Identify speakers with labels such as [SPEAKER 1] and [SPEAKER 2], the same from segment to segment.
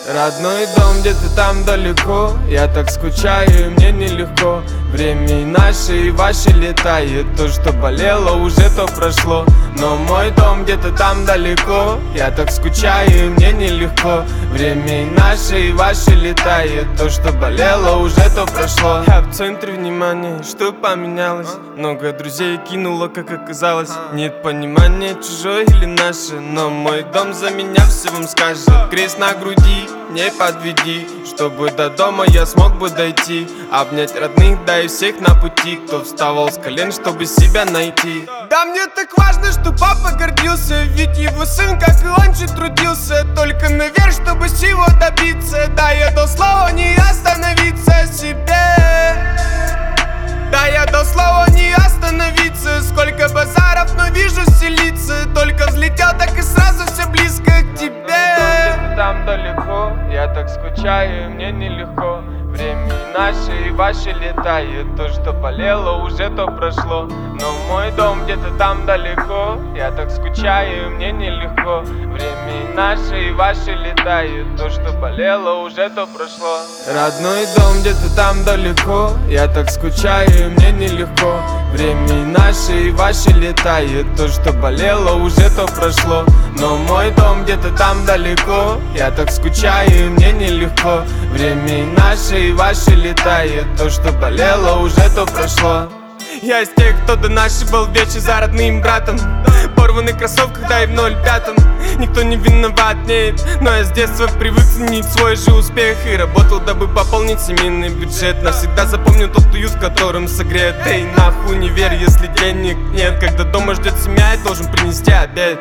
[SPEAKER 1] Родной дом где-то там далеко, я так скучаю, и мне нелегко. Время и наше, и ваше летает. То, что болело, уже то прошло. Но мой дом где-то там далеко, я так скучаю, и мне нелегко. Время и наше, и ваше летает. То, что болело, уже то прошло. Я в центре внимания, что поменялось? Много друзей кинуло, как оказалось. Нет понимания, чужое или наше. Но мой дом за меня все вам скажет. Крест на груди, не подведи, чтобы до дома я смог бы дойти. Обнять родных, да и всех на пути, кто вставал с колен, чтобы себя найти. Да мне так важно, что папа гордился, ведь его сын, как и он же, трудился только наверх, чтобы всего добиться. Да, я дал слово не остановиться себе. Да, я дал слово не остановиться. Сколько базаров, но вижу селиться. Только взлетел, так и сразу все близко к тебе. Там далеко, я так скучаю, и мне нелегко. Время и наше, и ваше летает. То, что болело, уже то прошло. Но мой дом где-то там далеко, я так скучаю, и мне нелегко. Время и наше, и ваше летает. То, что болело, уже то прошло. Родной дом где-то там далеко, я так скучаю, и мне нелегко. Время и наше, и ваше летает. То, что болело, уже то прошло. Но мой дом где-то там далеко, я так скучаю, и мне нелегко. Время и наше, и ваше летает. То, что болело, уже то прошло. Я из тех, кто до нашей был вечер за родным братом. Порванных кроссовках, да и в 05-м. Никто не виноват, нет. Но я с детства привык ценить свой же успех. И работал, дабы пополнить семейный бюджет. Навсегда запомню тот уют, в котором согрет. Эй, нахуй не верь, если денег нет. Когда дома ждет семья, я должен принести обед.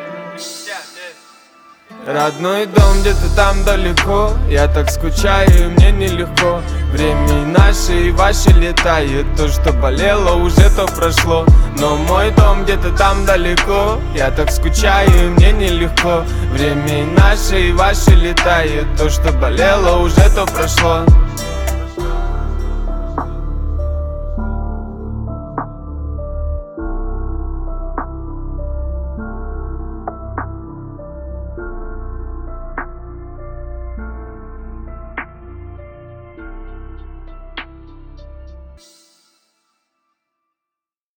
[SPEAKER 1] Родной дом где-то там далеко, я так скучаю, и мне нелегко. Время и наше, и ваше летает. То, что болело, уже то прошло. Но мой дом где-то там далеко, я так скучаю, и мне нелегко. Время и наше, и ваше летает. То, что болело, уже то прошло.